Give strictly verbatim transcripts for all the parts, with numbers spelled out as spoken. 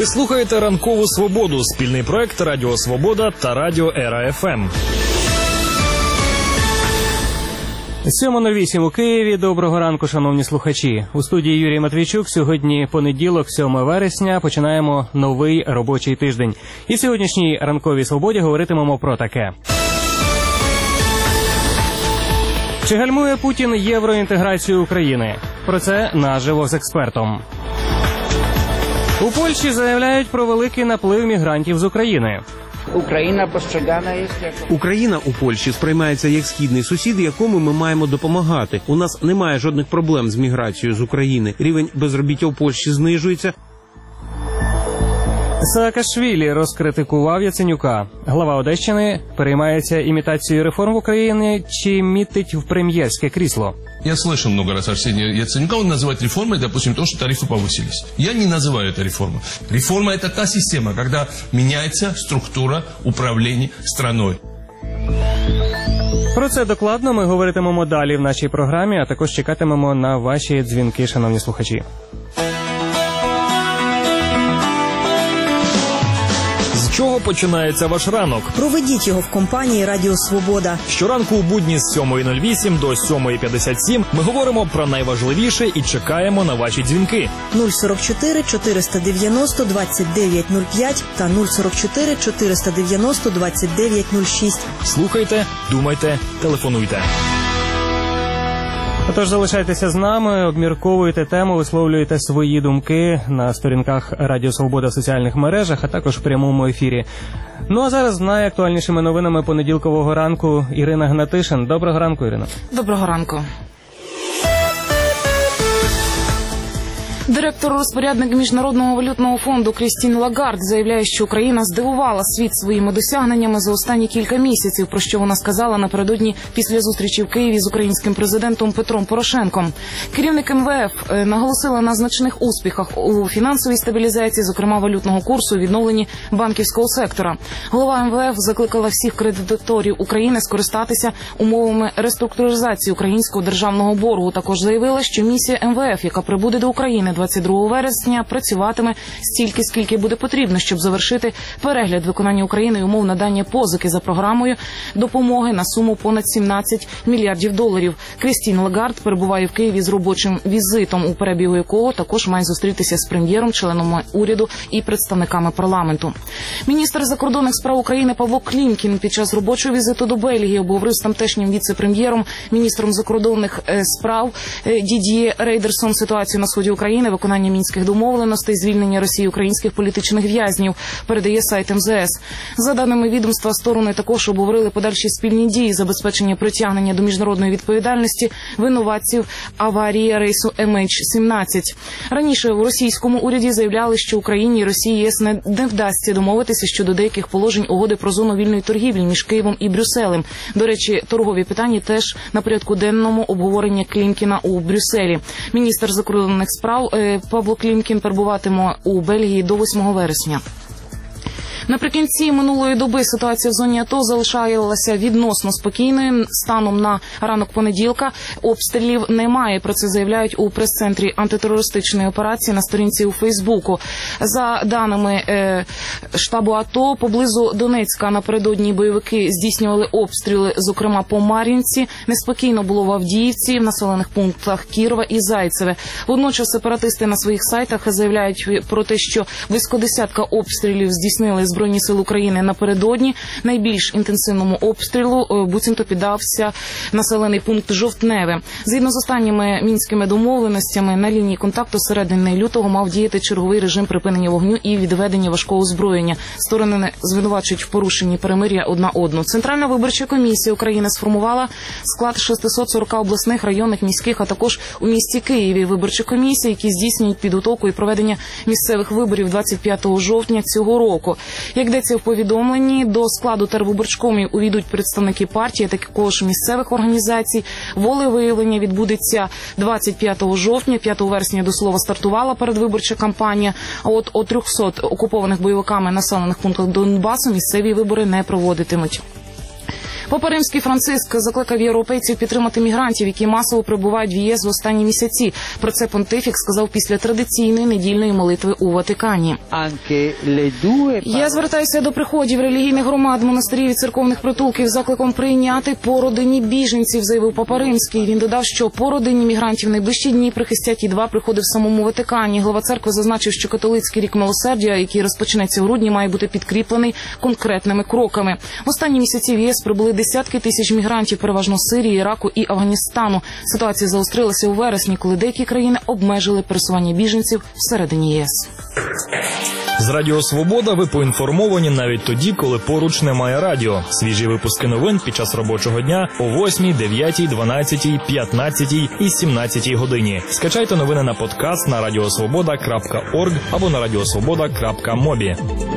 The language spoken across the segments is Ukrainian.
Ви слухаєте «Ранкову свободу» – спільний проект Радіо Свобода та Радіо Ера-ФМ. сьома нуль вісім у Києві. Доброго ранку, шановні слухачі. У студії Юрій Матвійчук. Сьогодні понеділок, сьоме вересня. Починаємо новий робочий тиждень. І в сьогоднішній «Ранковій свободі» говоритимемо про таке. Чи гальмує Путін євроінтеграцію України? Про це наживо з експертом. У Польщі заявляють про великий наплив мігрантів з України. Україна постригана є як... Україна у Польщі сприймається як східний сусід, якому ми маємо допомагати. У нас немає жодних проблем з міграцією з України. Рівень безробіття у Польщі знижується. Саакашвілі розкритикував Яценюка. Глава Одещини переймається імітацією реформ в Україні чи мітить в прем'єрське крісло? Я слышал много раз Арсения Яценюка, он называет реформой, допустим, то, что тарифы повысились. Я не называю это реформой. Реформа – это та система, когда меняется структура управления страной. Про це докладно ми говоритимемо далі в нашій програмі, а також чекатимемо на ваші дзвінки, шановні слухачі. З чого починається ваш ранок? Проведіть його в компанії Радіо Свобода. Щоранку у будні з сьомої нуль вісім до сьомої п'ятдесят сім ми говоримо про найважливіше і чекаємо на ваші дзвінки. нуль сорок чотири чотириста дев'яносто двадцять дев'ять нуль п'ять та нуль сорок чотири чотириста дев'яносто двадцять дев'ять нуль шість. Слухайте, думайте, телефонуйте. Отож, залишайтеся з нами, обмірковуйте тему, висловлюйте свої думки на сторінках Радіо Свобода в соціальних мережах, а також в прямому ефірі. Ну а зараз з найактуальнішими новинами понеділкового ранку Ірина Гнатишин. Доброго ранку, Ірино. Доброго ранку. Директор-розпорядник Міжнародного валютного фонду Крістін Лагард заявляє, що Україна здивувала світ своїми досягненнями за останні кілька місяців, про що вона сказала напередодні після зустрічі в Києві з українським президентом Петром Порошенком. Керівник ем ве еф наголосила на значних успіхах у фінансовій стабілізації, зокрема валютного курсу, відновленні банківського сектора. Голова ем ве еф закликала всіх кредиторів України скористатися умовами реструктуризації українського державного боргу. Також заявила, що місія ем ве еф, яка прибуде до України двадцять другого вересня, працюватиме стільки, скільки буде потрібно, щоб завершити перегляд виконання Україною умов надання позики за програмою допомоги на суму понад сімнадцять мільярдів доларів. Крістін Лагард перебуває в Києві з робочим візитом, у перебігу якого також має зустрітися з прем'єром, членами уряду і представниками парламенту. Міністр закордонних справ України Павло Клімкін під час робочого візиту до Бельгії обговорив з тамтешнім віце-прем'єром, міністром закордонних справ Дід'є Рейдерсом ситуацію на сході України, виконання мінських домовленостей, звільнення Росії українських політичних в'язнів, передає сайт ем зе ес. За даними відомства, сторони також обговорили подальші спільні дії, забезпечення притягнення до міжнародної відповідальності винуватців аварії рейсу ем ейч сімнадцять. Раніше в російському уряді заявляли, що Україні і Росії ЄС не, не вдасться домовитися щодо деяких положень угоди про зону вільної торгівлі між Києвом і Брюсселем. До речі, торгові питання теж на порядку денному обговорення Клімкіна у Брюсселі. Міністр закордонних справ Павло Клімкін перебуватиме у Бельгії до восьмого вересня. Наприкінці минулої доби ситуація в зоні АТО залишалася відносно спокійною. Станом на ранок понеділка обстрілів немає. Про це заявляють у прес-центрі антитерористичної операції на сторінці у Фейсбуку. За даними е, штабу АТО, поблизу Донецька напередодні бойовики здійснювали обстріли, зокрема по Мар'їнці. Неспокійно було в Авдіївці, в населених пунктах Кірова і Зайцеве. Водночас сепаратисти на своїх сайтах заявляють про те, що близько десятка обстрілів здійснили Збройні сили України напередодні. Найбільш інтенсивному обстрілу буцімто піддався населений пункт Жовтневе. Згідно з останніми мінськими домовленостями, на лінії контакту з середини лютого мав діяти черговий режим припинення вогню і відведення важкого озброєння. Сторони звинувачують в порушенні перемир'я одна одну. Центральна виборча комісія України сформувала склад шестисот сорока обласних, районних, міських, а також у місті Києві виборчі комісії, які здійснюють підготовку і проведення місцевих виборів двадцять п'ятого жовтня цього року. Як йдеться в повідомленні, до складу тервиборчкомів увійдуть представники партії, також місцевих організацій. Волевиявлення відбудеться двадцять п'ятого жовтня, п'ятого вересня, до слова, стартувала передвиборча кампанія. А от у трьохсот окупованих бойовиками населених пунктах Донбасу місцеві вибори не проводитимуть. Папа Римський Франциск закликав європейців підтримати мігрантів, які масово прибувають в ЄС в останні місяці. Про це понтифік сказав після традиційної недільної молитви у Ватикані. Я звертаюся до приходів релігійних громад, монастирів і церковних притулків з закликом прийняти по родині біженців, заявив Папа Римський. Він додав, що по родині мігрантів найближчі дні прихистять і два приходи в самому Ватикані. Глава церкви зазначив, що католицький рік милосердя, який розпочнеться в грудні, має бути підкріплений конкретними кроками. В останні місяці в ЄС прибули десятки тисяч мігрантів, переважно з Сирії, Іраку і Афганістану. Ситуація заострилася у вересні, коли деякі країни обмежили пересування біженців всередині ЄС. З Радіо Свобода ви поінформовані навіть тоді, коли поруч немає радіо. Свіжі випуски новин під час робочого дня о восьмій, дев'ятій, дванадцятій, п'ятнадцятій і сімнадцятій годині. Скачайте новини на подкаст на радіосвобода крапка орг або на радіосвобода крапка мобі.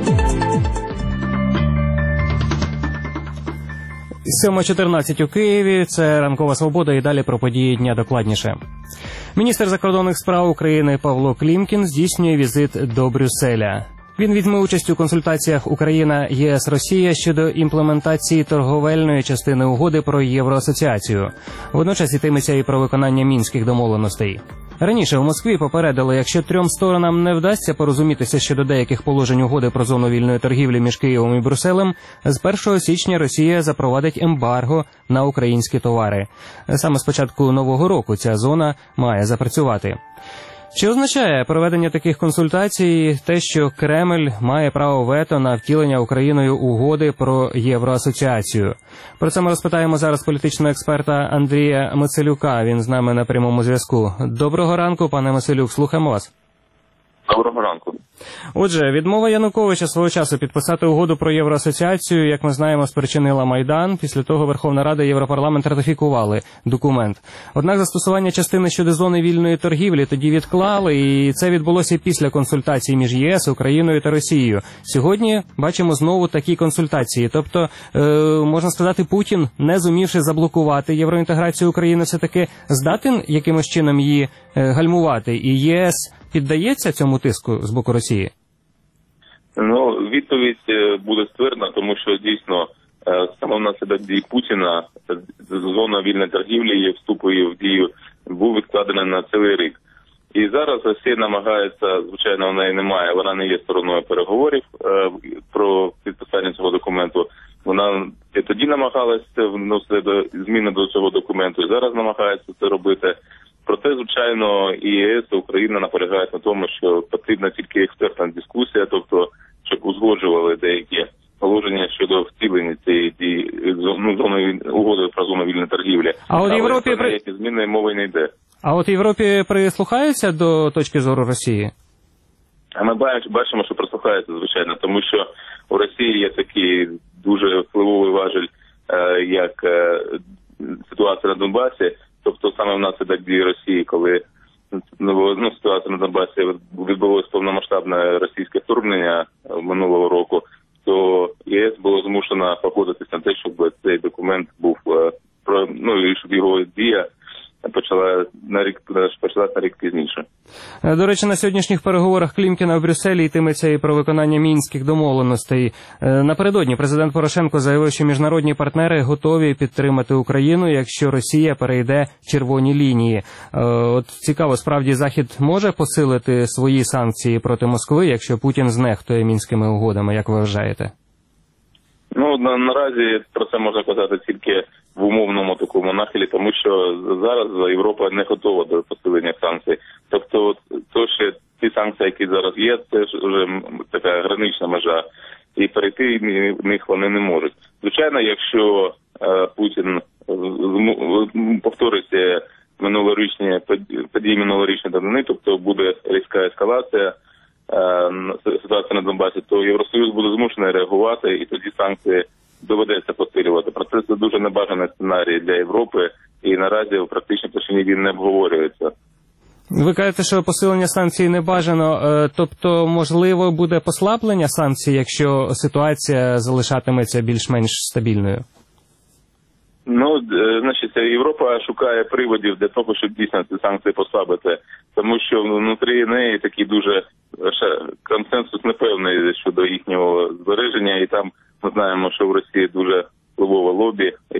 сьома чотирнадцять у Києві. Це «Ранкова Свобода» і далі про події дня докладніше. Міністр закордонних справ України Павло Клімкін здійснює візит до Брюсселя. Він візьме участь у консультаціях Україна-ЄС-Росія щодо імплементації торговельної частини угоди про євроасоціацію. Водночас йтиметься і про виконання мінських домовленостей. Раніше в Москві попередили, якщо трьом сторонам не вдасться порозумітися щодо деяких положень угоди про зону вільної торгівлі між Києвом і Брюсселем, з першого січня Росія запровадить ембарго на українські товари. Саме з початку нового року ця зона має запрацювати. Чи означає проведення таких консультацій те, що Кремль має право вето на втілення Україною угоди про євроасоціацію? Про це ми розпитаємо зараз політичного експерта Андрія Мицелюка. Він з нами на прямому зв'язку. Доброго ранку, пане Мицелюк, слухаємо вас. Доброго ранку. Отже, відмова Януковича свого часу підписати угоду про євроасоціацію, як ми знаємо, спричинила Майдан. Після того Верховна Рада і Європарламент ратифікували документ. Однак застосування частини щодо зони вільної торгівлі тоді відклали, і це відбулося після консультацій між ЄС, Україною та Росією. Сьогодні бачимо знову такі консультації. Тобто, е, можна сказати, Путін, не зумівши заблокувати євроінтеграцію України, все-таки здатен якимось чином її е, гальмувати. І ЄС піддається цьому тиску з боку Росії? Ну, відповідь буде ствердна, тому що дійсно саме внаслідок дій Путіна зона вільної торгівлі і вступу її в дію був відкладений на цілий рік. І зараз Росія намагається, звичайно, в неї немає, вона не є стороною переговорів про підписання цього документу. Вона і тоді намагалася вносити зміни до цього документу, і зараз намагається це робити. Проте, звичайно, і ЄС, і Україна наполягають на тому, що потрібна тільки експертна дискусія, тобто, щоб узгоджували деякі положення щодо втілення цієї дії, ну, зони угоди про зону вільної торгівлі. А от Європі про які зміни мови не йде. А от Європі прислухаються до точки зору Росії? А ми бачимо, що прислухаються, звичайно, тому що у Росії є такий дуже впливовий важіль, як ситуація на Донбасі. Тобто саме внаслідок дії Росії, коли ну, ситуація на Донбасі відбулося повномасштабне російське вторгнення минулого року, то ЄС було змушено погодитися на те, щоб цей документ був, ну і щоб його дія почала на рік почалася на рік пізніше. До речі, на сьогоднішніх переговорах Клімкіна в Брюсселі йтиметься і про виконання мінських домовленостей. Напередодні президент Порошенко заявив, що міжнародні партнери готові підтримати Україну, якщо Росія перейде червоні лінії. От цікаво, справді Захід може посилити свої санкції проти Москви, якщо Путін знехтує мінськими угодами, як ви вважаєте? Ну, на, наразі про це можна казати тільки в умовному такому нахилі, тому що зараз Європа не готова до посилення санкцій. Тобто, то, що ті санкції, які зараз є, це ж вже така гранична межа, і перейти в них вони не можуть. Звичайно, якщо е, Путін повторить минулорічні події минулорічні давнини, тобто буде різка ескалація ситуація на Донбасі, то Євросоюз буде змушений реагувати, і тоді санкції доведеться посилювати. Проте це дуже небажаний сценарій для Європи, і наразі в практичній площині він не обговорюється. Ви кажете, що посилення санкцій не бажано, тобто, можливо, буде послаблення санкцій, якщо ситуація залишатиметься більш-менш стабільною? Ну, значить, Європа шукає приводів для того, щоб дійсно ці санкції послабити, тому що внутрі неї такий дуже консенсус непевний щодо їхнього збереження, і там ми знаємо, що в Росії дуже впливове лобі,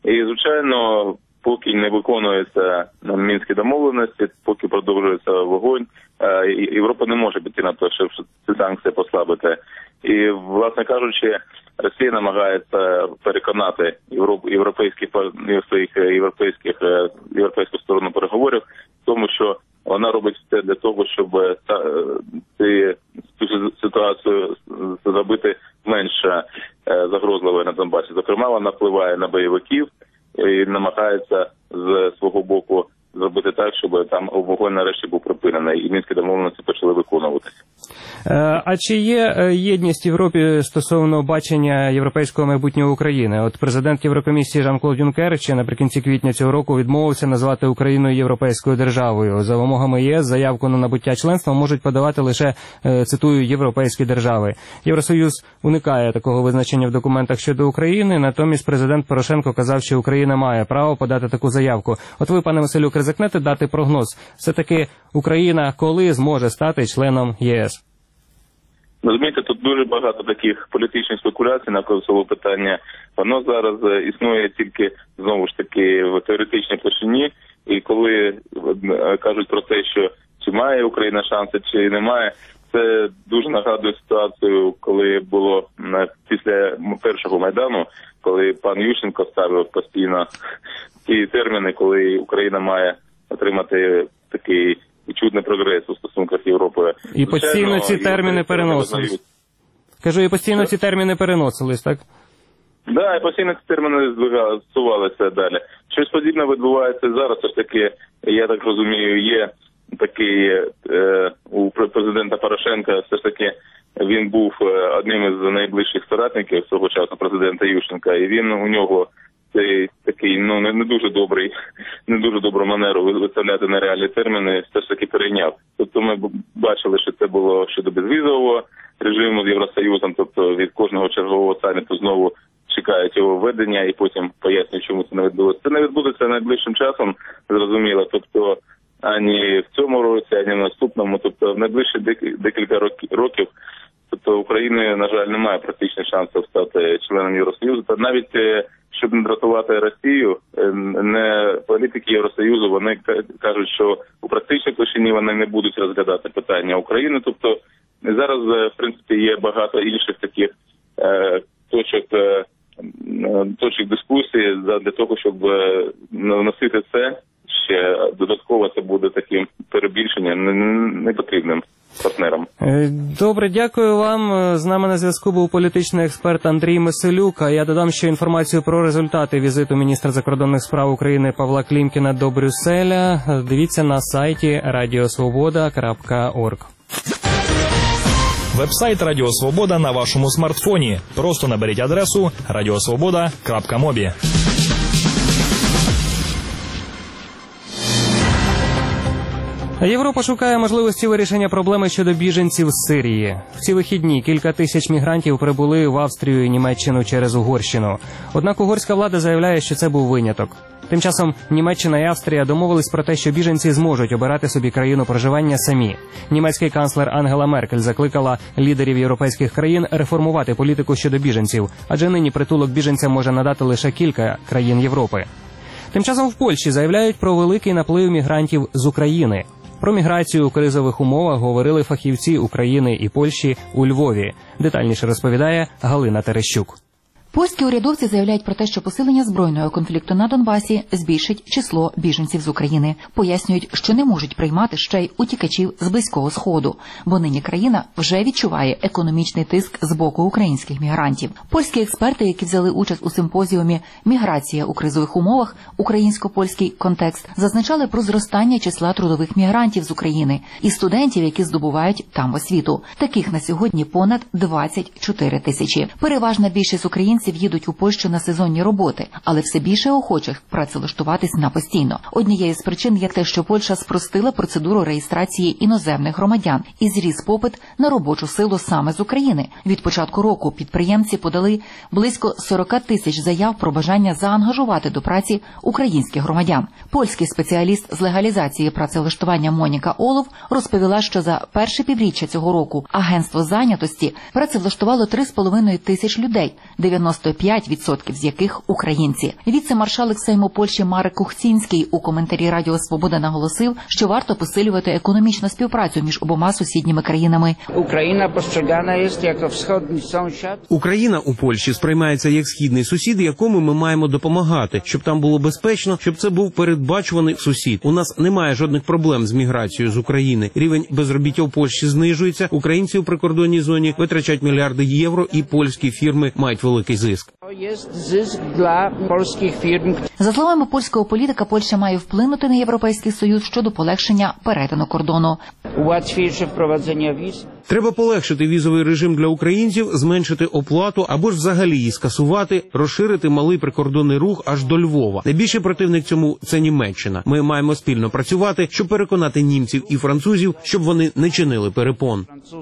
І, звичайно, поки не виконуються мінські домовленості, поки продовжується вогонь, Європа не може піти на те, щоб ці санкції послабити. І, власне кажучи, Росія намагається переконати європейських своїх європейських європейську сторону переговорів в тому, що вона робить все для того, щоб цю ситуацію зробити менш загрозливою на Донбасі. Зокрема, вона впливає на бойовиків і намагається з свого боку зробити так, щоб там вогонь нарешті був припинений і мінські домовленості почали виконуватися. А чи є єдність в Європі стосовно бачення європейського майбутнього України? От президент Єврокомісії Жан-Клод Юнкер ще наприкінці квітня цього року відмовився назвати Україну європейською державою. За вимогами ЄС заявку на набуття членства можуть подавати лише, цитую, європейські держави. Євросоюз уникає такого визначення в документах щодо України, натомість президент Порошенко казав, що Україна має право подати таку заявку. От ви, пане Василю, ризикнете дати прогноз? Все-таки Україна коли зможе стати членом ЄС? Розумієте, тут дуже багато таких політичних спекуляцій навколо цього питання. Воно зараз існує тільки, знову ж таки, в теоретичній площині. І коли кажуть про те, що чи має Україна шанси, чи немає, це дуже нагадує ситуацію, коли було після першого Майдану, коли пан Ющенко ставив постійно ті терміни, коли Україна має отримати такий чудний прогрес у стосунках з Європою. І постійно ці терміни переносились. Кажу, і постійно ці терміни переносились, так? Так, да, і постійно ці терміни зсувалися далі. Щось подібне відбувається зараз, все ж таки, я так розумію, є такий е, у президента Порошенка, все ж таки, він був одним із найближчих соратників свого часу президента Ющенка, і він у нього цей такий, ну, не, не дуже добрий, не дуже добру манеру виставляти нереальні терміни, все ж таки перейняв. Тобто ми бачили, що це було щодо безвізового режиму з Євросоюзом, тобто від кожного чергового саміту знову чекають його введення і потім пояснюють, чому це не відбулося. Це не відбудеться найближчим часом, зрозуміло, тобто ані в цьому році, ані в наступному, тобто в найближчі декілька років, тобто України, на жаль, немає практичних шансів стати членом Євросоюзу, та навіть щоб не дратувати Росію, не політики Євросоюзу, вони кажуть, що у практичній площині вони не будуть розглядати питання України. Тобто зараз, в принципі, є багато інших таких е, точок, е, точок дискусії для того, щоб носити це. Ще додатково це буде таким перебільшенням непотрібним партнерам. Добре, дякую вам. З нами на зв'язку був політичний експерт Андрій Мисилюк. А я додам ще інформацію про результати візиту міністра закордонних справ України Павла Клімкіна до Брюсселя. Дивіться на сайті радіосвобода крапка орг. Вебсайт Радіо Свобода на вашому смартфоні. Просто наберіть адресу радіосвобода крапка мобі. Європа шукає можливості вирішення проблеми щодо біженців з Сирії. В ці вихідні кілька тисяч мігрантів прибули в Австрію і Німеччину через Угорщину. Однак угорська влада заявляє, що це був виняток. Тим часом Німеччина і Австрія домовились про те, що біженці зможуть обирати собі країну проживання самі. Німецький канцлер Ангела Меркель закликала лідерів європейських країн реформувати політику щодо біженців, адже нині притулок біженцям може надати лише кілька країн Європи. Тим часом в Польщі заявляють про великий наплив мігрантів з України. Про міграцію у кризових умовах говорили фахівці України і Польщі у Львові. Детальніше розповідає Галина Терещук. Польські урядовці заявляють про те, що посилення збройного конфлікту на Донбасі збільшить число біженців з України. Пояснюють, що не можуть приймати ще й утікачів з Близького Сходу, бо нині країна вже відчуває економічний тиск з боку українських мігрантів. Польські експерти, які взяли участь у симпозіумі «Міграція у кризових умовах. Українсько-польський контекст», зазначали про зростання числа трудових мігрантів з України і студентів, які здобувають там освіту. Таких на сьогодні понад двадцять чотири тисячі. Переважна більшість українців їдуть у Польщу на сезонні роботи, але все більше охочих працевлаштуватись на постійно. Однією з причин є те, що Польща спростила процедуру реєстрації іноземних громадян і зріс попит на робочу силу саме з України. Від початку року підприємці подали близько сорок тисяч заяв про бажання заангажувати до праці українських громадян. Польський спеціаліст з легалізації працевлаштування Моніка Олов розповіла, що за перше півріччя цього року агентство зайнятості працевлаштувало три з половиною тисяч людей, дев'яносто дев'яносто п'ять відсотків з яких українці. Віце-маршалок Сейму Польщі Марек Кухцінський у коментарі Радіо Свобода наголосив, що варто посилювати економічну співпрацю між обома сусідніми країнами. Україна postrzegana jest jako wschodni sąsiad. Україна у Польщі сприймається як східний сусід, якому ми маємо допомагати, щоб там було безпечно, щоб це був передбачуваний сусід. У нас немає жодних проблем з міграцією з України. Рівень безробіття у Польщі знижується, українці у прикордонній зоні витрачають мільярди євро, і польські фірми мають великий зиск. За словами польського політика, Польща має вплинути на Європейський Союз щодо полегшення перетину кордону. Треба полегшити візовий режим для українців, зменшити оплату або ж взагалі її скасувати, розширити малий прикордонний рух аж до Львова. Найбільший противник цьому – це Німеччина. Ми маємо спільно працювати, щоб переконати німців і французів, щоб вони не чинили перепон.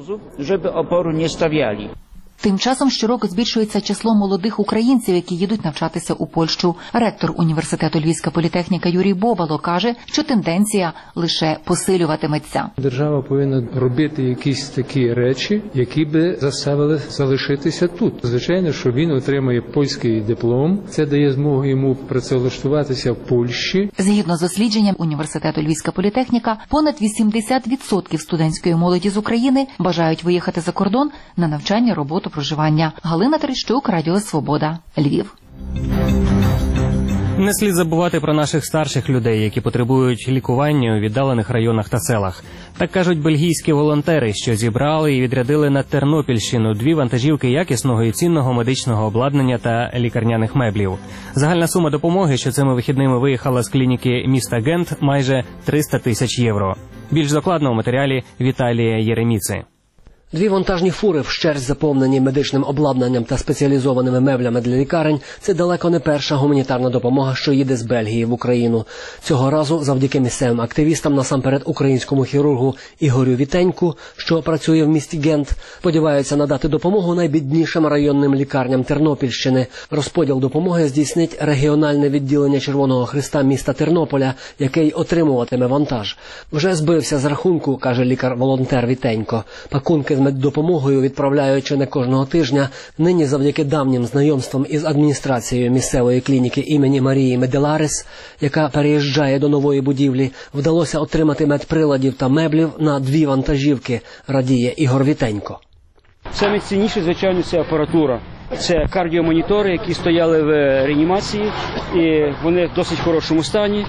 Тим часом щороку збільшується число молодих українців, які їдуть навчатися у Польщу. Ректор університету Львівська політехніка Юрій Бобало каже, що тенденція лише посилюватиметься. Держава повинна робити якісь такі речі, які би заставили залишитися тут. Звичайно, що він отримає польський диплом. Це дає змогу йому працевлаштуватися в Польщі. Згідно з дослідженням університету Львівська політехніка, понад вісімдесят відсотків студентської молоді з України бажають виїхати за кордон на навчання, роботу, проживання. Галина Терещук, Радіо Свобода, Львів. Не слід забувати про наших старших людей, які потребують лікування у віддалених районах та селах. Так кажуть бельгійські волонтери, що зібрали і відрядили на Тернопільщину дві вантажівки якісного і цінного медичного обладнання та лікарняних меблів. Загальна сума допомоги, що цими вихідними виїхала з клініки міста Гент, майже триста тисяч євро. Більш докладно у матеріалі Віталія Єреміци. Дві вантажні фури вщерть заповнені медичним обладнанням та спеціалізованими меблями для лікарень – це далеко не перша гуманітарна допомога, що їде з Бельгії в Україну. Цього разу завдяки місцевим активістам, насамперед українському хірургу Ігорю Вітеньку, що працює в місті Гент, сподіваються надати допомогу найбіднішим районним лікарням Тернопільщини. Розподіл допомоги здійснить регіональне відділення Червоного Хреста міста Тернополя, який отримуватиме вантаж. Вже збився з рахунку, каже лікар-волонтер Вітенько. Пакунки з меддопомогою відправляють чи не кожного тижня. Нині завдяки давнім знайомствам із адміністрацією місцевої клініки імені Марії Меделарес, яка переїжджає до нової будівлі, вдалося отримати медприладів та меблів на дві вантажівки, радіє Ігор Вітенько. Це найцінніше, звичайно, це апаратура. Це кардіомонітори, які стояли в реанімації, і вони в досить хорошому стані.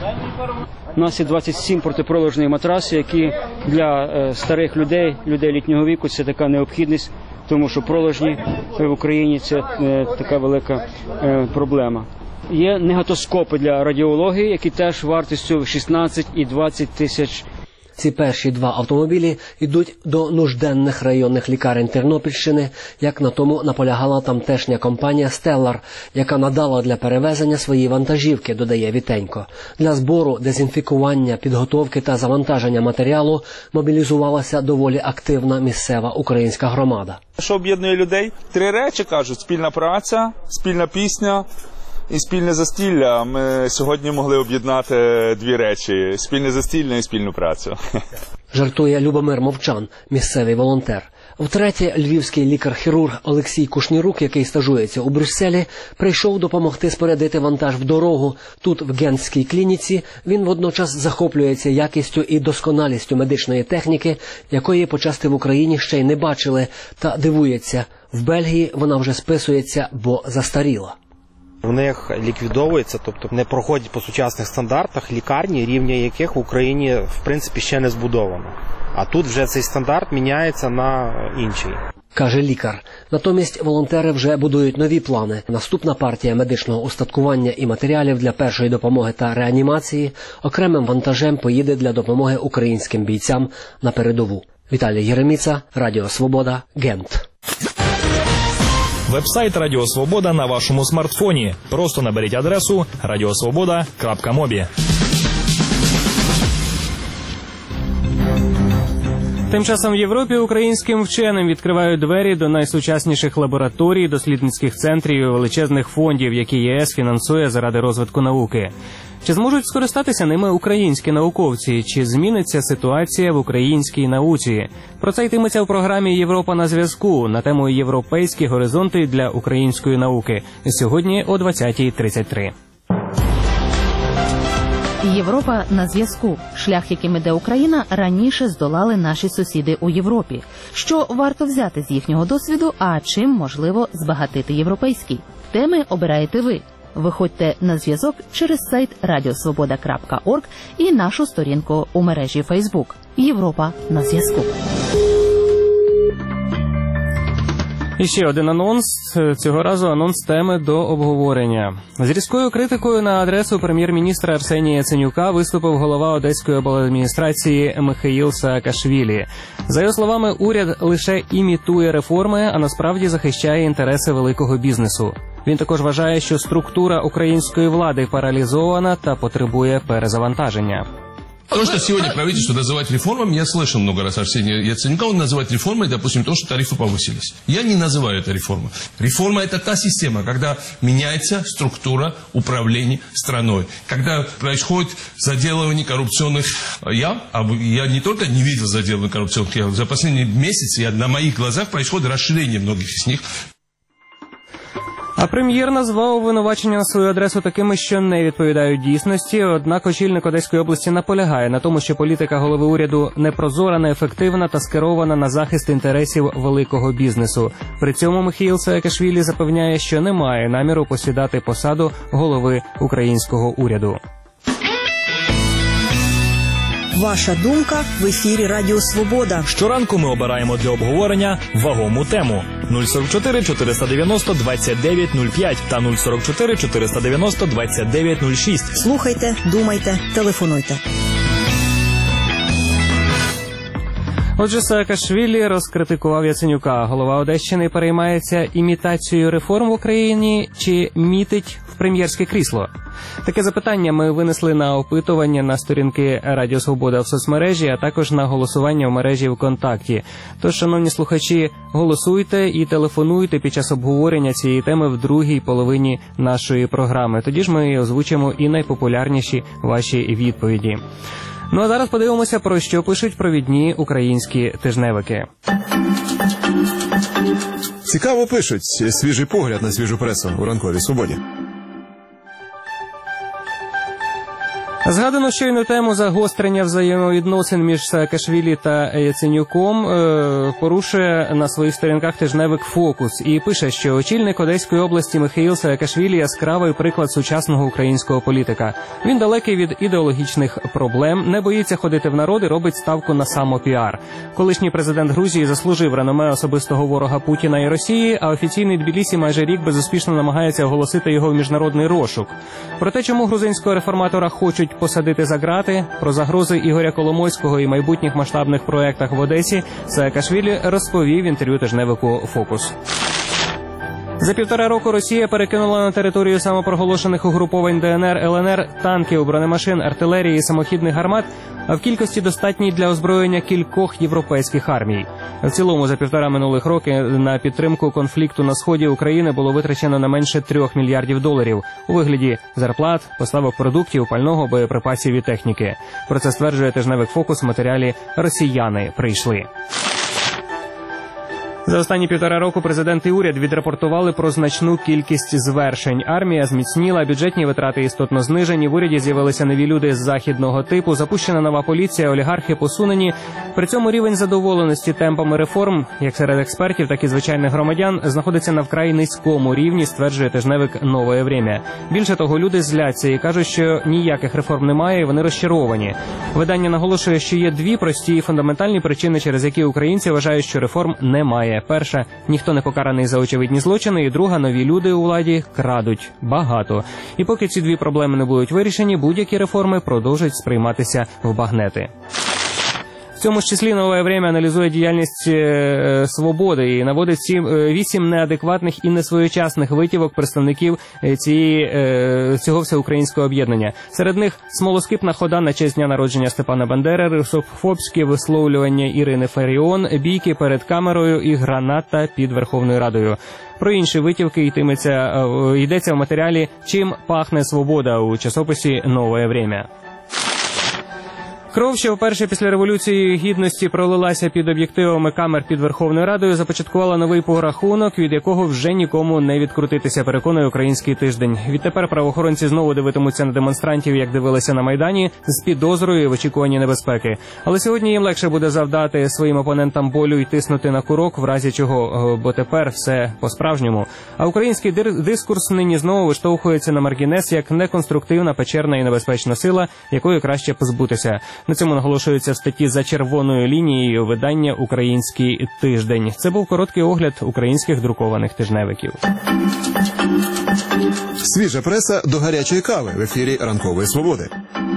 У нас є двадцять сім протипролежних матрасів, які для е, старих людей, людей літнього віку, це така необхідність, тому що проложні в Україні – це е, така велика е, проблема. Є негатоскопи для радіології, які теж вартістю шістнадцять і двадцять тисяч. Ці перші два автомобілі йдуть до нужденних районних лікарень Тернопільщини, як на тому наполягала тамтешня компанія «Стеллар», яка надала для перевезення свої вантажівки, додає Вітенько. Для збору, дезінфікування, підготовки та завантаження матеріалу мобілізувалася доволі активна місцева українська громада. Що об'єднує людей? Три речі, кажуть: спільна праця, спільна пісня і спільне застілля. Ми сьогодні могли об'єднати дві речі – спільне застілля і спільну працю. Жартує Любомир Мовчан, місцевий волонтер. Втретє, львівський лікар-хірург Олексій Кушнірук, який стажується у Брюсселі, прийшов допомогти спорядити вантаж в дорогу. Тут, в Гентській клініці, він водночас захоплюється якістю і досконалістю медичної техніки, якої почасти в Україні ще й не бачили, та дивується – в Бельгії вона вже списується, бо застаріла. В них ліквідовується, тобто не проходять по сучасних стандартах лікарні, рівня яких в Україні, в принципі, ще не збудовано. А тут вже цей стандарт міняється на інший. Каже лікар. Натомість волонтери вже будують нові плани. Наступна партія медичного устаткування і матеріалів для першої допомоги та реанімації окремим вантажем поїде для допомоги українським бійцям на передову. Віталій Єреміца, Радіо Свобода, Гент. Вебсайт Радіо Свобода на вашому смартфоні. Просто наберіть адресу радіосвобода крапка мобі. Тим часом в Європі українським вченим відкривають двері до найсучасніших лабораторій, дослідницьких центрів і величезних фондів, які ЄС фінансує заради розвитку науки. Чи зможуть скористатися ними українські науковці? Чи зміниться ситуація в українській науці? Про це йтиметься в програмі «Європа на зв'язку» на тему «Європейські горизонти для української науки» сьогодні о двадцятій тридцять три. Європа на зв'язку. Шлях, яким іде Україна, раніше здолали наші сусіди у Європі. Що варто взяти з їхнього досвіду, а чим можливо збагатити європейський? Теми обираєте ви. Виходьте на зв'язок через сайт радіосвобода крапка орг і нашу сторінку у мережі Фейсбук. Європа на зв'язку. І ще один анонс. Цього разу анонс теми до обговорення. З різкою критикою на адресу прем'єр-міністра Арсенія Яценюка виступив голова Одеської обладміністрації Михаїл Саакашвілі. За його словами, уряд лише імітує реформи, а насправді захищає інтереси великого бізнесу. Він також вважає, що структура української влади паралізована та потребує перезавантаження. То, что сегодня правительство называет реформами, я слышал много раз Арсения Яценюка, он называет реформой, допустим, то, что тарифы повысились. Я не называю это реформой. Реформа – это та система, когда меняется структура управления страной, когда происходит заделывание коррупционных ям, а я не только не видел заделывания коррупционных ям, за последние месяцы я, на моих глазах происходит расширение многих из них. А прем'єр назвав обвинувачення на свою адресу такими, що не відповідають дійсності. Однак очільник Одеської області наполягає на тому, що політика голови уряду непрозора, неефективна та скерована на захист інтересів великого бізнесу. При цьому Михаїл Саакашвілі запевняє, що не має наміру посідати посаду голови українського уряду. Ваша думка в ефірі Радіо Свобода. Щоранку ми обираємо для обговорення вагому тему. нуль сорок чотири чотириста дев'яносто двадцять дев'ять нуль п'ять та нуль сорок чотири чотириста дев'яносто двадцять дев'ять нуль шість. Слухайте, думайте, телефонуйте. Отже, Саакашвілі розкритикував Яценюка. Голова Одещини переймається імітацією реформ в Україні чи мітить в прем'єрське крісло? Таке запитання ми винесли на опитування на сторінки Радіо Свобода в соцмережі, а також на голосування в мережі ВКонтакті. Тож, шановні слухачі, голосуйте і телефонуйте під час обговорення цієї теми в другій половині нашої програми. Тоді ж ми озвучимо і найпопулярніші ваші відповіді. Ну а зараз подивимося, про що пишуть провідні українські тижневики. Цікаво пишуть. Свіжий погляд на свіжу пресу у ранковій свободі. Згадано щойно тему загострення взаємовідносин між Саакашвілі та Яценюком е, порушує на своїх сторінках тижневик «Фокус» і пише, що очільник Одеської області Михаїл Саакашвілі – яскравий приклад сучасного українського політика. Він далекий від ідеологічних проблем, не боїться ходити в народ і робить ставку на самопіар. Колишній президент Грузії заслужив реноме особистого ворога Путіна і Росії, а офіційний Тбілісі майже рік безуспішно намагається оголосити його в міжнародний розшук. Про те, чому грузинського реформатора хочуть посадити за ґрати, про загрози Ігоря Коломойського і майбутніх масштабних проєктах в Одесі Саакашвілі розповів в інтерв'ю тижневику «Фокус». За півтора року Росія перекинула на територію самопроголошених угруповань ДНР, ЛНР танків, бронемашин, артилерії, самохідних гармат, а в кількості достатній для озброєння кількох європейських армій. В цілому за півтора минулих роки на підтримку конфлікту на сході України було витрачено не менше трьох мільярдів доларів у вигляді зарплат, поставок продуктів, пального, боєприпасів і техніки. Про це стверджує тижневик «Фокус» в матеріалі «Росіяни прийшли». За останні півтора року президент і уряд відрапортували про значну кількість звершень. Армія зміцніла, бюджетні витрати істотно знижені, в уряді з'явилися нові люди з західного типу, запущена нова поліція, олігархи посунені. При цьому рівень задоволеності темпами реформ, як серед експертів, так і звичайних громадян, знаходиться на вкрай низькому рівні, стверджує тижневик «Нове время». Більше того, люди зляться і кажуть, що ніяких реформ немає, і вони розчаровані. Видання наголошує, що є дві прості і фундаментальні причини, через які українці вважають, що реформ немає. Перша – ніхто не покараний за очевидні злочини, і друга – нові люди у владі крадуть багато. І поки ці дві проблеми не будуть вирішені, будь-які реформи продовжать сприйматися в багнети. В цьому ж числі «Нове время» аналізує діяльність е, «Свободи» і наводить сім, е, вісім неадекватних і несвоєчасних витівок представників е, цієї, е, цього всеукраїнського об'єднання. Серед них смолоскипна хода на честь дня народження Степана Бандери, русофобські висловлювання Ірини Фаріон, бійки перед камерою і граната під Верховною Радою. Про інші витівки йтиметься, е, йдеться в матеріалі «Чим пахне свобода» у часописі «Нове время». Кров, що вперше після Революції Гідності пролилася під об'єктивами камер під Верховною Радою, започаткувала новий порахунок, від якого вже нікому не відкрутитися, переконує «Український тиждень». Відтепер правоохоронці знову дивитимуться на демонстрантів, як дивилися на Майдані, з підозрою і в очікуванні небезпеки. Але сьогодні їм легше буде завдати своїм опонентам болю і тиснути на курок, в разі чого, бо тепер все по-справжньому. А український дискурс нині знову виштовхується на маргінес як неконструктивна, печерна і небезпечна сила, якої краще позбутися. На цьому наголошується в статті «За червоною лінією» видання «Український тиждень». Це був короткий огляд українських друкованих тижневиків. Свіжа преса до гарячої кави в ефірі «Ранкової свободи».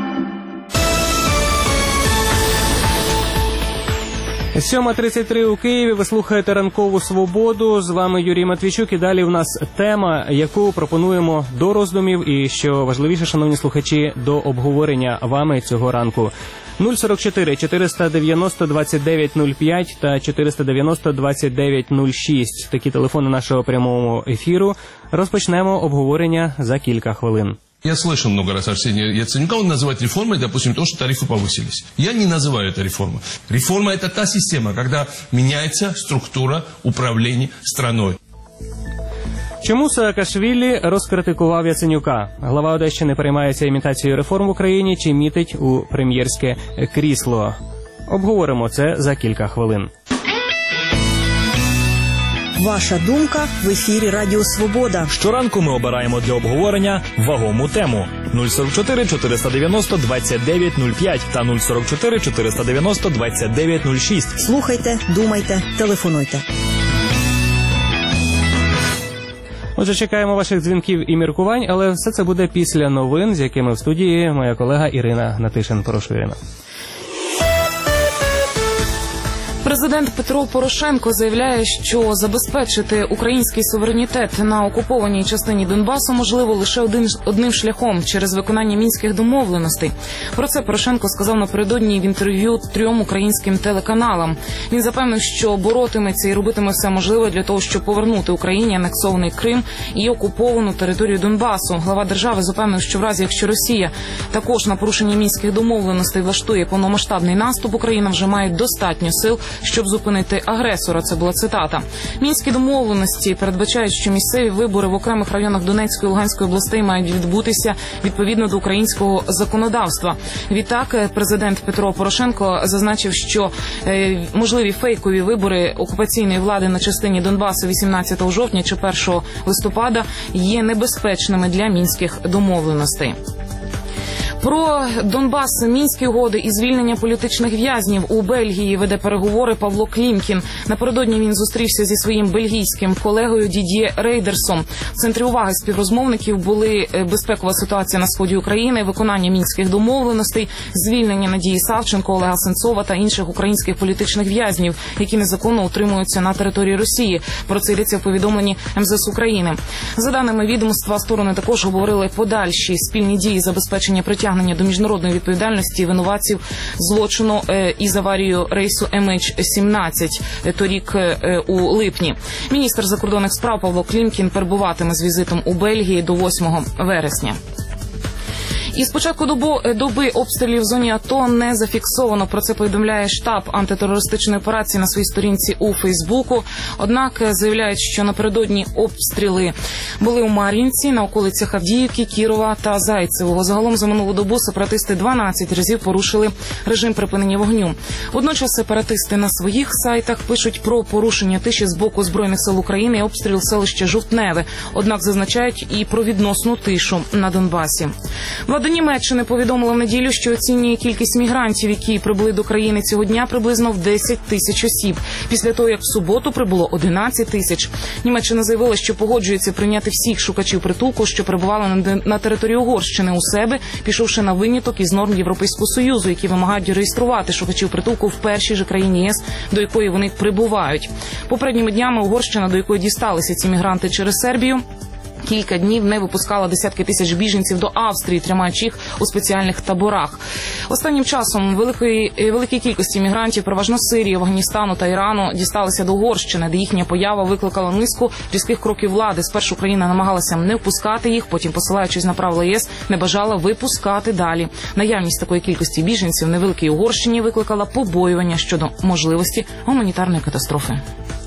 сьома тридцять три у Києві. Ви слухаєте «Ранкову свободу». З вами Юрій Матвійчук. І далі в нас тема, яку пропонуємо до роздумів і, що важливіше, шановні слухачі, до обговорення вами цього ранку. нуль сорок чотири чотириста дев'яносто двадцять дев'ять нуль п'ять та чотириста дев'яносто двадцять дев'ять нуль шість. Такі телефони нашого прямого ефіру. Розпочнемо обговорення за кілька хвилин. Я слышал много раз Арсения Яценюка, он называет реформой, допустим, то, что тарифы повысились. Я не называю это реформой. Реформа – это та система, когда меняется структура управления страной. Чому Саакашвілі розкритикував Яценюка? Глава Одещини переймається імітацією реформ в Україні чи мітить у прем'єрське крісло? Обговоримо це за кілька хвилин. Ваша думка в ефірі Радіо Свобода. Щоранку ми обираємо для обговорення вагому тему. нуль сорок чотири чотириста дев'яносто двадцять дев'ять нуль п'ять та нуль сорок чотири чотириста дев'яносто двадцять дев'ять нуль шість. Слухайте, думайте, телефонуйте. Отже, чекаємо ваших дзвінків і міркувань, але все це буде після новин, з якими в студії моя колега Ірина Натишин. Прошу, Ірина. Президент Петро Порошенко заявляє, що забезпечити український суверенітет на окупованій частині Донбасу можливо лише один, одним шляхом – через виконання мінських домовленостей. Про це Порошенко сказав напередодні в інтерв'ю трьом українським телеканалам. Він запевнив, що боротиметься і робитиме все можливе для того, щоб повернути Україні анексований Крим і окуповану територію Донбасу. Глава держави запевнив, що в разі, якщо Росія також на порушення мінських домовленостей влаштує повномасштабний наступ, Україна вже має достатньо сил, щоб зупинити агресора. Це була цитата. Мінські домовленості передбачають, що місцеві вибори в окремих районах Донецької і Луганської областей мають відбутися відповідно до українського законодавства. Відтак, президент Петро Порошенко зазначив, що е, можливі фейкові вибори окупаційної влади на частині Донбасу вісімнадцятого жовтня чи першого листопада є небезпечними для мінських домовленостей. Про Донбас, Мінські угоди і звільнення політичних в'язнів у Бельгії веде переговори Павло Клімкін. Напередодні він зустрівся зі своїм бельгійським колегою Дід'є Рейдерсом. В центрі уваги співрозмовників були безпекова ситуація на сході України, виконання мінських домовленостей, звільнення Надії Савченко, Олега Сенцова та інших українських політичних в'язнів, які незаконно утримуються на території Росії. Про це йдеться в повідомленні ем зе ес України. За даними відомства, сторони також говорили подальші спільні дії забезпечення притягнення до міжнародної відповідальності винуватців злочину із аварією рейсу ем ейч сімнадцять торік у липні. Міністр закордонних справ Павло Клімкін перебуватиме з візитом у Бельгії до восьмого вересня. І з початку доби, доби обстрілів в зоні АТО не зафіксовано. Про це повідомляє штаб антитерористичної операції на своїй сторінці у Фейсбуку. Однак заявляють, що напередодні обстріли були у Мар'їнці, на околицях Авдіївки, Кірова та Зайцевого. Загалом за минулу добу сепаратисти дванадцять разів порушили режим припинення вогню. Водночас сепаратисти на своїх сайтах пишуть про порушення тиші з боку Збройних сил України і обстріл селища Жовтневе. Однак зазначають і про відносну тишу на Донбасі. Влада Німеччини повідомила в неділю, що оцінює кількість мігрантів, які прибули до країни цього дня, приблизно в десять тисяч осіб. Після того, як в суботу прибуло одинадцять тисяч. Німеччина заявила, що погоджується прийняти всіх шукачів притулку, що перебували на території Угорщини у себе, пішовши на виняток із норм Європейського Союзу, які вимагають реєструвати шукачів притулку в першій же країні ЄС, до якої вони прибувають. Попередніми днями Угорщина, до якої дісталися ці мігранти через Сербію, кілька днів не випускала десятки тисяч біженців до Австрії, тримаючи їх у спеціальних таборах. Останнім часом великої, великій кількості мігрантів, переважно з Сирії, Афганістану та Ірану, дісталися до Угорщини, де їхня поява викликала низку різких кроків влади. Спершу Україна намагалася не впускати їх, потім, посилаючись на правила ЄС, не бажала випускати далі. Наявність такої кількості біженців в невеликій Угорщині викликала побоювання щодо можливості гуманітарної катастрофи.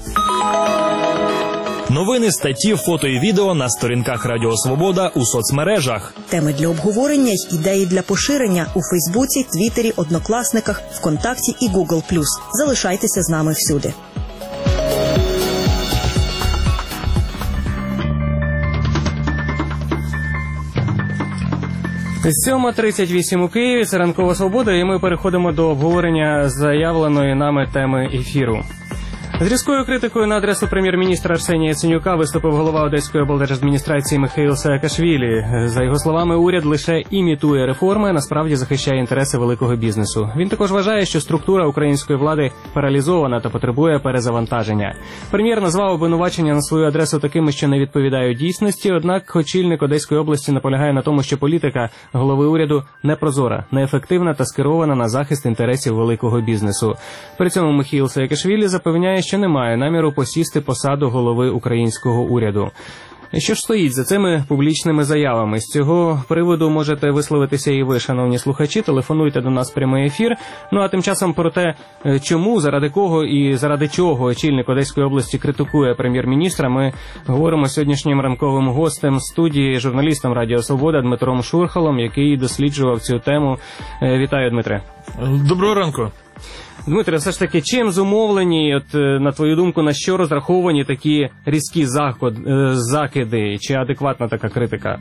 Новини, статті, фото і відео на сторінках Радіо Свобода у соцмережах. Теми для обговорення й ідеї для поширення у Фейсбуці, Твіттері, Однокласниках, ВКонтакті і Гугл плюс. Залишайтеся з нами всюди. сьома тридцять вісім у Києві, це «Ранкова Свобода», і ми переходимо до обговорення заявленої нами теми ефіру. З різкою критикою на адресу прем'єр-міністра Арсенія Яценюка виступив голова Одеської облдержадміністрації Михаїл Саакашвілі. За його словами, уряд лише імітує реформи, а насправді захищає інтереси великого бізнесу. Він також вважає, що структура української влади паралізована та потребує перезавантаження. Прем'єр назвав обвинувачення на свою адресу такими, що не відповідають дійсності, однак очільник Одеської області наполягає на тому, що політика голови уряду непрозора, неефективна та скерована на захист інтересів великого бізнесу. При цьому Михаїл Саакашвілі запевняє, що немає наміру посісти посаду голови українського уряду. Що ж стоїть за цими публічними заявами? З цього приводу можете висловитися і ви, шановні слухачі, телефонуйте до нас в прямий ефір. Ну а тим часом про те, чому, заради кого і заради чого очільник Одеської області критикує прем'єр-міністра, ми говоримо з сьогоднішнім ранковим гостем студії, журналістом Радіо Свобода Дмитром Шурхалом, який досліджував цю тему. Вітаю, Дмитре. Доброго ранку. Дмитре, все ж таки, чим зумовлені, от, на твою думку, на що розраховані такі різкі заход, закиди, чи адекватна така критика?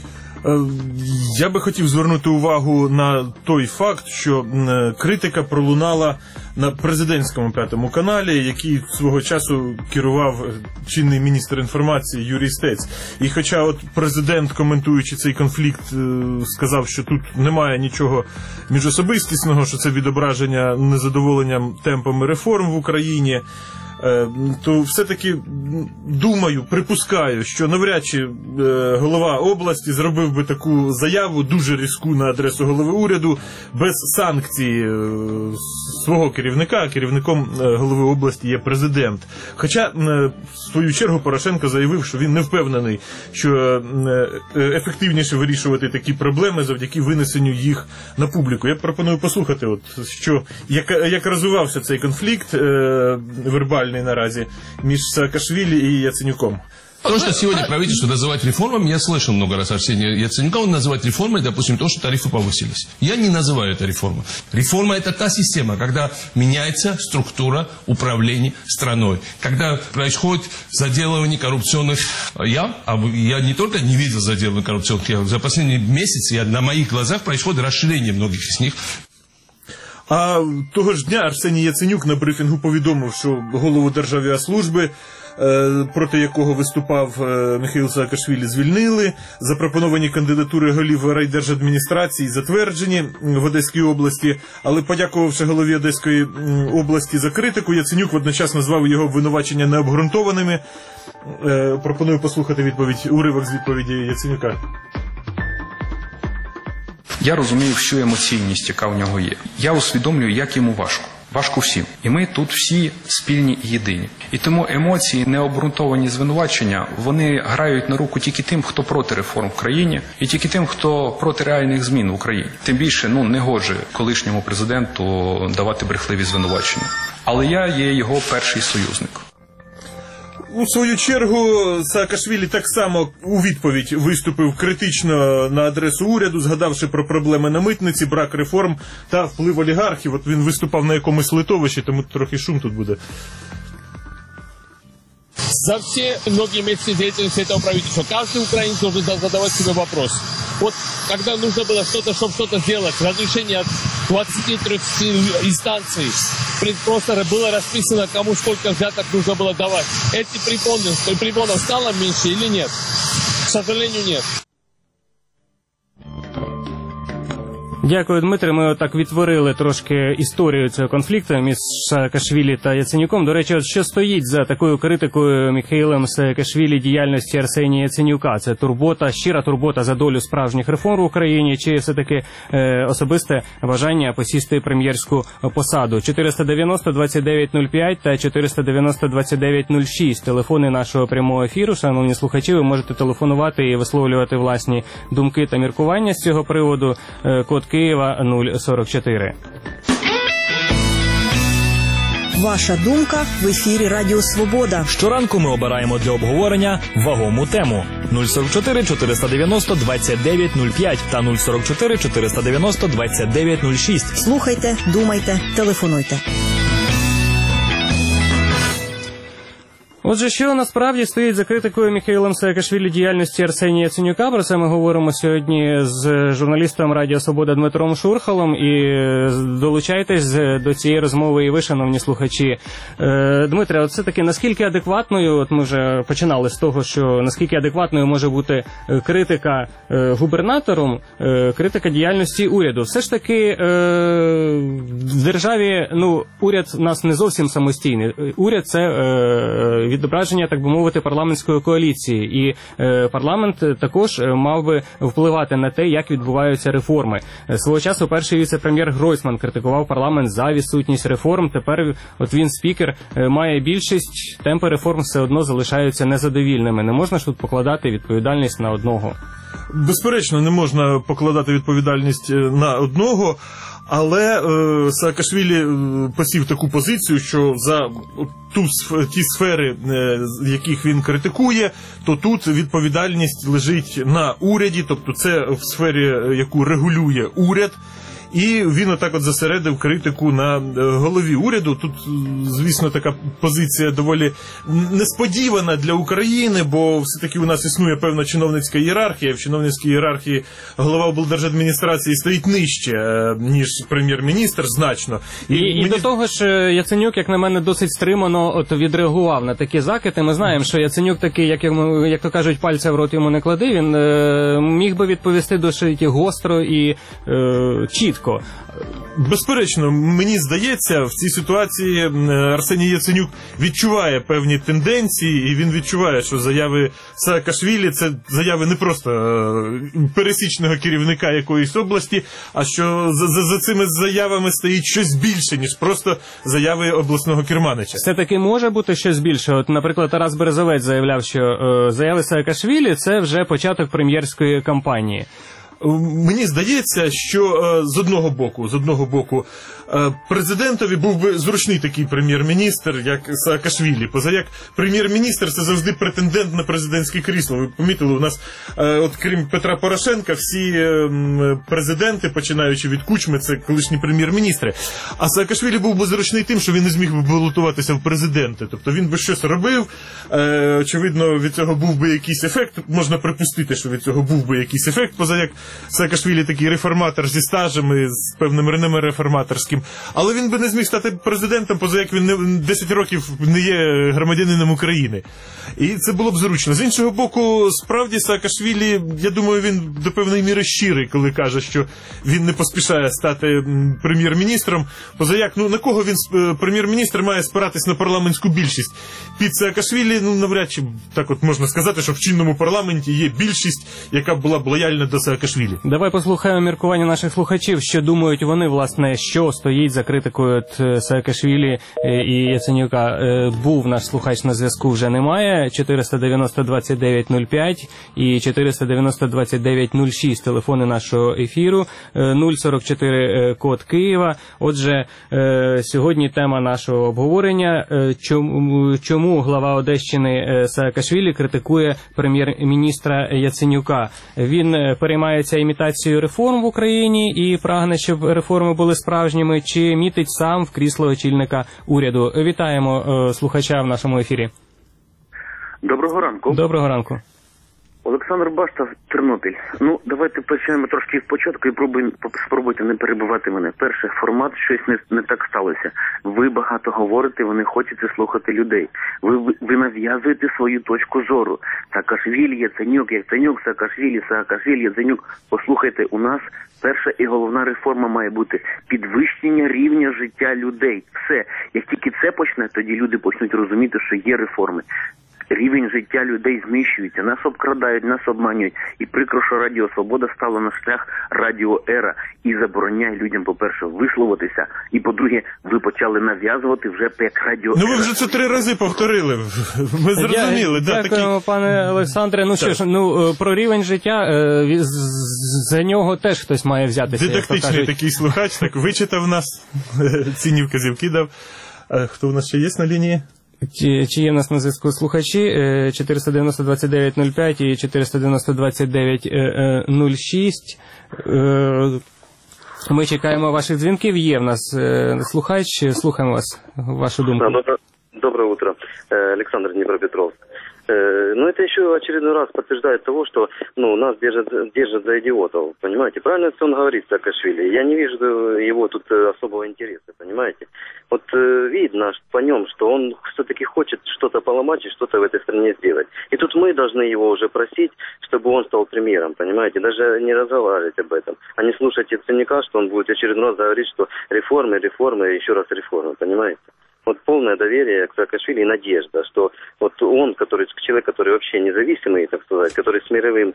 Я би хотів звернути увагу на той факт, що критика пролунала на президентському п'ятому каналі, який свого часу керував чинний міністр інформації Юрій Стець. І хоча от президент, коментуючи цей конфлікт, сказав, що тут немає нічого міжособистісного, що це відображення незадоволенням темпами реформ в Україні, то все-таки думаю, припускаю, що навряд чи голова області зробив би таку заяву дуже різку на адресу голови уряду без санкцій свого керівника, а керівником голови області є президент. Хоча, в свою чергу, Порошенко заявив, що він не впевнений, що ефективніше вирішувати такі проблеми завдяки винесенню їх на публіку. Я пропоную послухати, от, що, як, як розвивався цей конфлікт вербальний наразі між Саакашвили и Яценюком. То, что сегодня правительство называет реформами, я слышал много раз Арсения Яценюка, он называет реформой, допустим, то, что тарифы повысились. Я не называю это реформой. Реформа – это та система, когда меняется структура управления страной, когда происходит заделывание коррупционных ям, а я не только не видел заделывания коррупционных ям, за последние месяцы я, на моих глазах происходит расширение многих из них. А того ж дня Арсеній Яценюк на брифінгу повідомив, що голову Державіаслужби, проти якого виступав Михаїл Саакашвілі, звільнили. Запропоновані кандидатури голів райдержадміністрації затверджені в Одеській області. Але, подякувавши голові Одеської області за критику, Яценюк водночас назвав його обвинувачення необґрунтованими. Пропоную послухати відповідь, уривок з відповіді Яценюка. Я розумію всю емоційність, яка в нього є. Я усвідомлюю, як йому важко. Важко всім. І ми тут всі спільні і єдині. І тому емоції, необґрунтовані звинувачення, вони грають на руку тільки тим, хто проти реформ в країні, і тільки тим, хто проти реальних змін в Україні. Тим більше, ну, не гоже колишньому президенту давати брехливі звинувачення. Але я є його перший союзник. У свою чергу Саакашвілі так само у відповідь виступив критично на адресу уряду, згадавши про проблеми на митниці, брак реформ та вплив олігархів. От він виступав на якомусь литовищі, тому трохи шум тут буде. за все многие месяцы деятельности этого правительства каждый украинец должен задавать себе вопрос. Вот когда нужно было что-то, чтобы что-то сделать, разрешение от двадцати трёх инстанций, просто было расписано, кому сколько взяток нужно было давать. Эти препоны, препонов стало меньше или нет? К сожалению, нет. Дякую, Дмитре. Ми отак відтворили трошки історію цього конфлікту між Саакашвілі та Яценюком. До речі, от що стоїть за такою критикою Міхаїлом Саакашвілі діяльності Арсенія Яценюка? Це турбота, щира турбота за долю справжніх реформ в Україні, чи все-таки е, особисте бажання посісти прем'єрську посаду? чотириста дев'яносто двадцять дев'ять нуль п'ять та чотириста дев'яносто двадцять дев'ять нуль шість. Телефони нашого прямого ефіру. Шановні слухачі, ви можете телефонувати і висловлювати власні думки та міркування з цього приводу. Е, код Києва нуль сорок чотири. Ваша думка в ефірі Радіо Свобода. Щоранку ми обираємо для обговорення вагому тему. нуль сорок чотири чотириста дев'яносто двадцять дев'ять нуль п'ять та нуль сорок чотири чотириста дев'яносто двадцять дев'ять нуль шість. Слухайте, думайте, телефонуйте. Отже, що насправді стоїть за критикою Міхаїлом Саакашвілі діяльності Арсенія Яценюка? Про це ми говоримо сьогодні з журналістом Радіо Свобода Дмитром Шурхалом. І долучайтесь до цієї розмови і ви, шановні слухачі. Дмитре, от все-таки наскільки адекватною, от ми вже починали з того, що наскільки адекватною може бути критика губернатором, критика діяльності уряду? Все ж таки в державі, ну, уряд у нас не зовсім самостійний. Уряд – це відображення, так би мовити, парламентської коаліції. І е, парламент також мав би впливати на те, як відбуваються реформи. Свого часу перший віце-прем'єр Гройсман критикував парламент за відсутність реформ. Тепер от він, спікер, має більшість, темпи реформ все одно залишаються незадовільними. Не можна ж тут покладати відповідальність на одного? Безперечно, не можна покладати відповідальність на одного. Але е, Саакашвілі е, посів таку позицію, що за ту, ті сфери, е, яких він критикує, то тут відповідальність лежить на уряді, тобто це в сфері, яку регулює уряд. І він отак от засередив критику на голові уряду. Тут, звісно, така позиція доволі несподівана для України, бо все-таки у нас існує певна чиновницька ієрархія. В чиновницькій ієрархії голова облдержадміністрації стоїть нижче, ніж прем'єр-міністр, значно. І, і, мені... і до того ж, Яценюк, як на мене, досить стримано от відреагував на такі закити. Ми знаємо, що Яценюк такий, як, йому, як то кажуть, пальця в рот йому не клади, він е, міг би відповісти досить гостро і е, чітко. Безперечно, мені здається, в цій ситуації Арсеній Яценюк відчуває певні тенденції, і він відчуває, що заяви Саакашвілі – це заяви не просто пересічного керівника якоїсь області, а що за, за, за цими заявами стоїть щось більше, ніж просто заяви обласного керманича. Все-таки може бути щось більше. От, наприклад, Тарас Березовець заявляв, що е, заяви Саакашвілі – це вже початок прем'єрської кампанії. Мені здається, що е, з одного боку, з одного боку, е, президентові був би зручний такий прем'єр-міністр, як Саакашвілі. Поза як прем'єр-міністр – це завжди претендент на президентське крісло. Ви помітили, у нас, е, от крім Петра Порошенка, всі е, президенти, починаючи від Кучми, це колишні прем'єр-міністри. А Саакашвілі був би зручний тим, що він не зміг би балотуватися в президенти. Тобто він би щось робив, е, очевидно, від цього був би якийсь ефект. Можна припустити, що від цього був би якийсь ефект, поза як Саакашвілі такий реформатор зі стажем і з певним реноме реформаторським. Але він би не зміг стати президентом, поза як він не, десять років не є громадянином України. І це було б зручно. З іншого боку, справді Саакашвілі, я думаю, він до певної міри щирий, коли каже, що він не поспішає стати прем'єр-міністром. Поза як, ну на кого він, прем'єр-міністр, має спиратись на парламентську більшість? Під Саакашвілі, ну навряд чи так от можна сказати, що в чинному парламенті є більшість, яка була б лояльна до Саакашвілі. Давай послухаємо міркування наших слухачів, що думають вони, власне, що стоїть за критикою Саакашвілі і Яценюка. Був наш слухач на зв'язку, вже немає. чотириста дев'яносто двадцять дев'ять нуль п'ять і чотириста дев'яносто двадцять дев'ять нуль шість телефони нашого ефіру, нуль сорок чотири код Києва. Отже, сьогодні тема нашого обговорення, чому, чому глава Одещини Саакашвілі критикує прем'єр-міністра Яценюка. Він переймається імітацією реформ в Україні і прагне, щоб реформи були справжніми, чи мітить сам в крісло очільника уряду. Вітаємо е, слухача в нашому ефірі. Доброго ранку. Доброго ранку. Олександр Башта, Тернопіль. Ну, давайте почнемо трошки спочатку і пробуємо, спробуйте не перебивати мене. Перше, формат щось не, не так сталося. Ви багато говорите, ви не хочете слухати людей. Ви, ви, ви нав'язуєте свою точку зору. Саакашвілі, Яценюк, Яценюк, Саакашвілі, Саакашвілі, Яценюк. Послухайте, у нас перша і головна реформа має бути підвищення рівня життя людей. Все. Як тільки це почне, тоді люди почнуть розуміти, що є реформи. Рівень життя людей знищується, нас обкрадають, нас обманюють. І прикро, що Радіо Свобода стало на шлях Радіо Ера і забороняє людям, по-перше, висловитися, і, по-друге, ви почали нав'язувати вже як Радіо Ера. Ну ви вже це три рази повторили, ми зрозуміли. Я, да, дякуємо, такі... пане Олександре. Ну що ж, ну про рівень життя, за нього теж хтось має взятися. Дидактичний такий слухач, так вичитав нас, цінні вказівки дав. А хто у нас ще є на лінії? Чи, чи є в нас на зв'язку слухачі? чотириста дев'яносто двадцять дев'ять нуль п'ять і чотириста дев'яносто двадцять дев'ять нуль шість. Ми чекаємо ваших дзвінків. Є в нас слухач. Слухаємо вас, вашу думку. Доброе, доброе утро. Александр, Днепропетровск. Но это еще очередной раз подтверждает того, что ну, нас держат, держат за идиотов, понимаете? Правильно он говорит, Саакашвили. Я не вижу его тут особого интереса, понимаете? Вот видно по нем, что он все-таки хочет что-то поломать и что-то в этой стране сделать. И тут мы должны его уже просить, чтобы он стал премьером, понимаете? Даже не разговаривать об этом, а не слушать Яценюка, что он будет очередной раз говорить, что реформы, реформы, еще раз реформы, понимаете? Вот полное доверие к Саакашвили и надежда, что вот он, который, человек, который вообще независимый, так сказать, который с мировым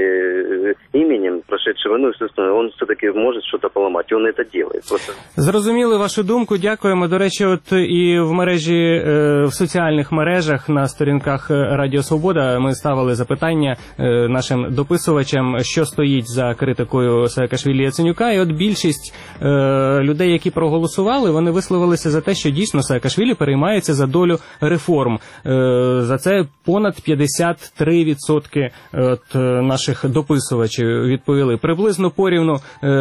э, именем, прошедший войну, естественно, он все-таки может что-то поломать, и он это делает. Просто... Зрозуміли вашу думку, дякуємо. До речі, от і в мережі, в соціальних мережах на сторінках Радіо Свобода ми ставили запитання нашим дописувачам, що стоїть за критикою Саакашвілі Яценюка, і от більшість людей, які проголосували, вони висловилися за те, що дійсно Саакашвілі переймається за долю реформ. За це понад п'ятдесят три відсотки от наших дописувачів відповіли. Приблизно порівну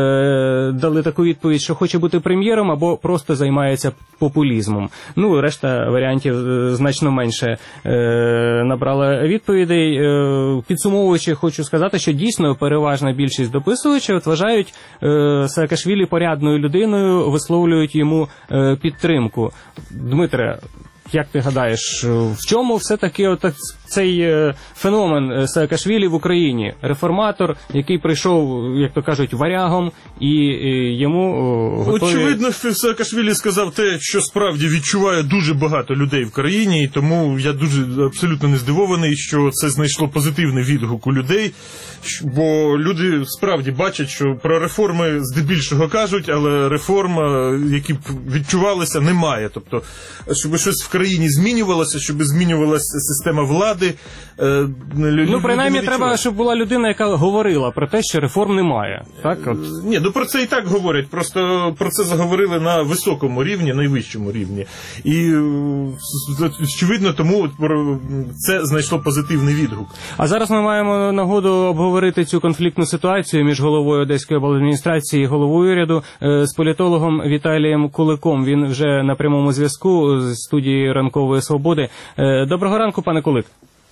дали таку відповідь, що хоче бути прем'єром або просто займається популізмом. Ну, решта варіантів значно менше набрала відповідей. Підсумовуючи, хочу сказати, що дійсно переважна більшість дописувачів вважають Саакашвілі порядною людиною, висловлюють йому підтримку. Дмитре, як ти гадаєш, в чому все-таки от цей феномен Саакашвілі в Україні? Реформатор, який прийшов, як то кажуть, варягом, і йому готові... Очевидно, Саакашвілі сказав те, що справді відчуває дуже багато людей в країні, і тому я дуже абсолютно не здивований, що це знайшло позитивний відгук у людей, бо люди справді бачать, що про реформи здебільшого кажуть, але реформ, які б відчувалися, немає. Тобто, щоб щось в країні змінювалося, щоб змінювалася система влади. Е, ну, принаймні, треба, щоб була людина, яка говорила про те, що реформ немає. Так? От. Ні, ну про це і так говорять, просто про це заговорили на високому рівні, найвищому рівні. І, очевидно, тому це знайшло позитивний відгук. А зараз ми маємо нагоду обговорити цю конфліктну ситуацію між головою Одеської обладміністрації і головою уряду з політологом Віталієм Куликом. Він вже на прямому зв'язку з студії Ранкової Свободи. Доброго ранку, пане Кулик.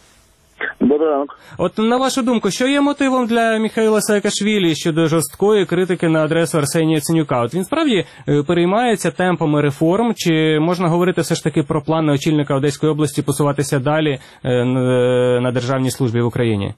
Доброго ранку. От на вашу думку, що є мотивом для Міхаїла Саакашвілі щодо жорсткої критики на адресу Арсенія Яценюка? От він справді переймається темпами реформ, чи можна говорити все ж таки про плани очільника Одеської області посуватися далі на державній службі в Україні?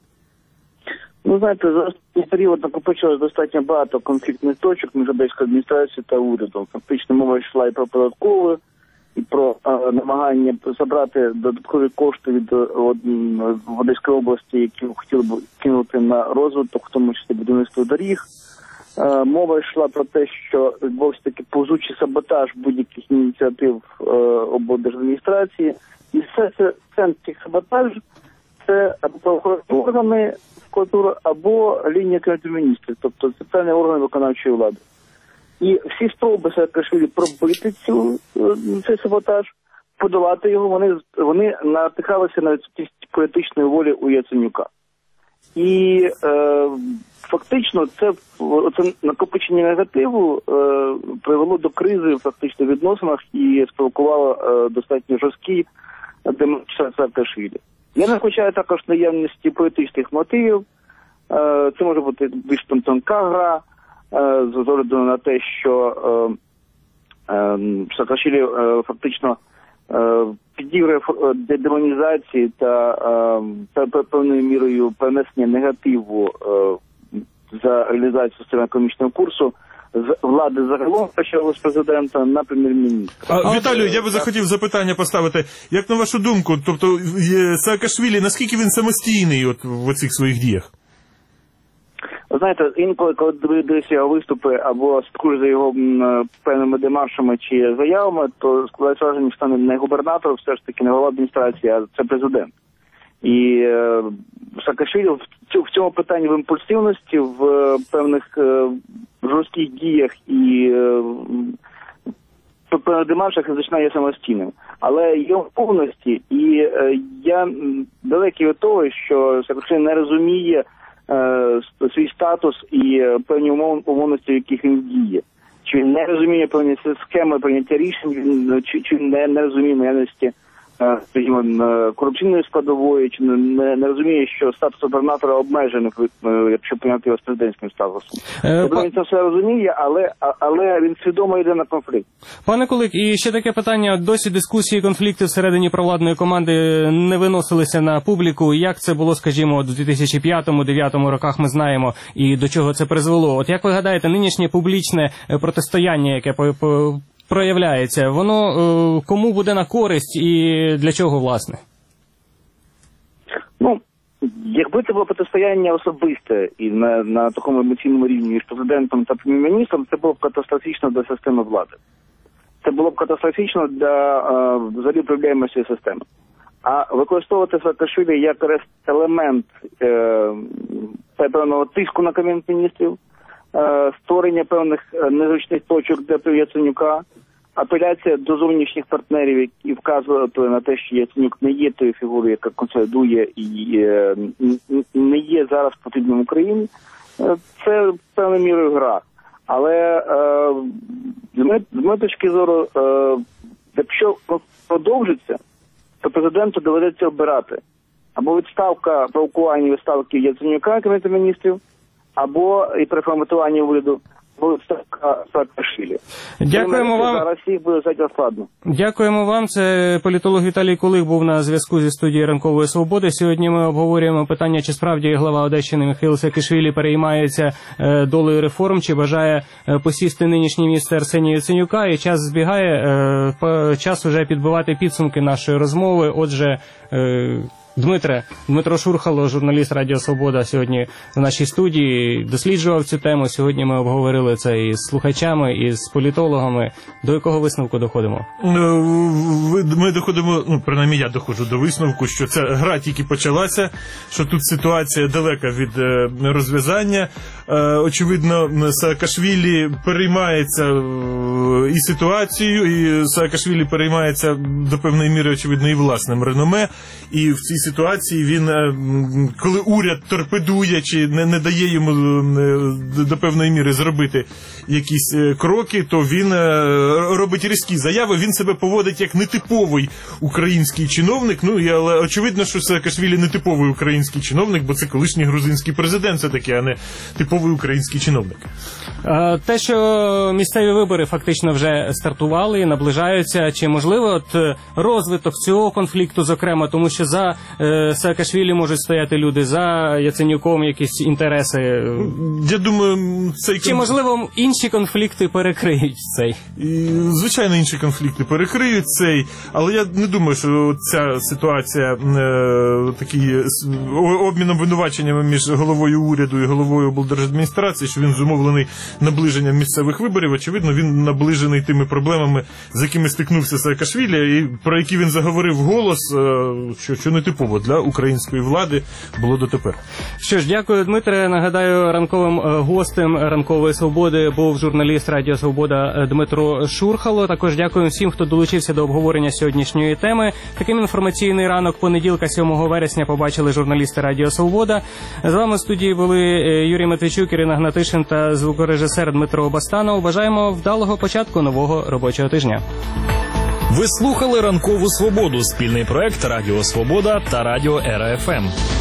Ну, знаєте, за цей період накопичилось достатньо багато конфліктних точок між Одеською адміністрацією та урядом. Фактично мова йшла і про податкову, і про а, намагання забрати додаткові кошти від од, Одеської області, які хотіли б кинути на розвиток, в тому числі будівництво доріг. А, мова йшла про те, що відбувався такий повзучий саботаж будь-яких ініціатив облдержадміністрації. І все це центр цих саботажів – це або правоохоронні органи прокуратури, або лінія Кабінету Міністрів, тобто центральні органи виконавчої влади. І всі спроби Саакашвілі пробити цю, цей саботаж, подолати його, вони, вони натикалися на відсутність політичної волі у Яценюка. І е, фактично це, це накопичення негативу е, привело до кризи фактично в відносинах і спровокувало е, достатньо жорсткі демонстрації Саакашвілі. Я не виключаю також наявності політичних мотивів. Це може бути більш тонка гра, з огляду на те, що Саакашвілі фактично підігрує демонізації та певною мірою перенесення негативу за реалізацію соціально-економічного курсу з влади загалом, почали з президента, на прем'єр-міністра. А, Віталію, я би захотів запитання поставити. Як на вашу думку, тобто Саакашвілі, наскільки він самостійний от в оцих своїх діях? Ви знаєте, інколи, коли дивишся його виступи або слідкуєш за його м, певними демаршами чи заявами, то складається враження, що не губернатор, все ж таки не голова адміністрації, а це президент. І е, Саакашвілі в, в цьому питанні в імпульсивності, в е, певних е, жорстких діях і е, в певних демаршах значно є самостійним. Але є в повності, і е, я далекий від того, що Саакашвілі не розуміє е, свій статус і певні умов, умовності, в яких він діє. Чи він не розуміє певні схеми прийняття рішень, чи, чи не, не розуміє наявності, скажімо, корупційної складової, чи не, не розуміє, що статус губернатора обмежений, якщо прийняти його з президентським статусом. Е, Тобто він це все розуміє, але, але він свідомо йде на конфлікт. Пане Кулик, і ще таке питання. Досі дискусії, конфлікти всередині провладної команди не виносилися на публіку. Як це було, скажімо, у дві тисячі п'ятому - дві тисячі дев'ятому роках, ми знаємо, і до чого це призвело. От як ви гадаєте, нинішнє публічне протистояння, яке по, по проявляється, воно е, кому буде на користь і для чого, власне? Ну, якби це було протистояння особисте і на, на такому емоційному рівні між президентом та прем'єр-міністром, це було б катастрофічно для системи влади. Це було б катастрофічно для е, взагалі проблеми цієї системи. А використовувати Саакашвілі як елемент е, певного тиску на Кабінет міністрів, е, створення певних незручних точок для Яценюка, апеляція до зовнішніх партнерів, які вказують на те, що Яценюк не є тою фігурою, яка консолідує і е, не є зараз потрібним Україні, е, це певною мірою гра. Але е, з моєї точки зору, е, якщо продовжиться, то президенту доведеться обирати або відставка, провокування відставки Яценюка, Кабінету міністрів, або і переформатування уряду, або відставка Саакашвілі. Дякуємо вам. Зараз їх буде зайти складно. Дякуємо вам. Це політолог Віталій Кулик був на зв'язку зі студією Ранкової Свободи. Сьогодні ми обговорюємо питання, чи справді глава Одещини Михайло Саакашвілі переймається долею реформ, чи бажає посісти нинішнє місце Арсенія Яценюка. І час збігає, час уже підбивати підсумки нашої розмови. Отже, Дмитре, Дмитро Шурхало, журналіст Радіо Свобода, сьогодні в нашій студії досліджував цю тему. Сьогодні ми обговорили це із слухачами, і з політологами. До якого висновку доходимо? Ми доходимо, ну, принаймні я доходжу до висновку, що ця гра тільки почалася, що тут ситуація далека від розв'язання. Очевидно, Саакашвілі переймається і ситуацією, і Саакашвілі переймається до певної міри, очевидно, і власним реноме. І в цій ситуації він, коли уряд торпедує чи не, не дає йому до певної міри зробити якісь кроки, то він робить різкі заяви, він себе поводить як нетиповий український чиновник. Ну, але очевидно, що Саакашвілі нетиповий український чиновник, бо це колишній грузинський президент, це таки, а не типовий український чиновник. Те, що місцеві вибори фактично вже стартували, наближаються, чи можливо от розвиток цього конфлікту, зокрема, тому що за е, Саакашвілі можуть стояти люди, за Яценюком якісь інтереси. Я думаю, цей чи можливо інші конфлікти перекриють цей? Звичайно, інші конфлікти перекриють цей, але я не думаю, що ця ситуація е, такий обміном винуваченнями між головою уряду і головою облдержадміністрації, що він зумовлений наближенням місцевих виборів. Очевидно, він наближений тими проблемами, з якими стикнувся Саакашвілі, і про які він заговорив голос, що, що не типово для української влади було дотепер. Що ж, дякую, Дмитре. Нагадаю, ранковим гостем Ранкової Свободи був журналіст Радіо Свобода Дмитро Шурхало. Також дякую всім, хто долучився до обговорення сьогоднішньої теми. Таким інформаційний ранок понеділка, сьомого вересня, побачили журналісти Радіо Свобода. З вами в студії були Юрій Матвійчук, Ірина Гнатишин та звукорежисер Дмитро Бастанов. Бажаємо вдалого початку нового робочого тижня. Ви слухали «Ранкову свободу» – спільний проект Радіо Свобода та Радіо Ера Еф Ем.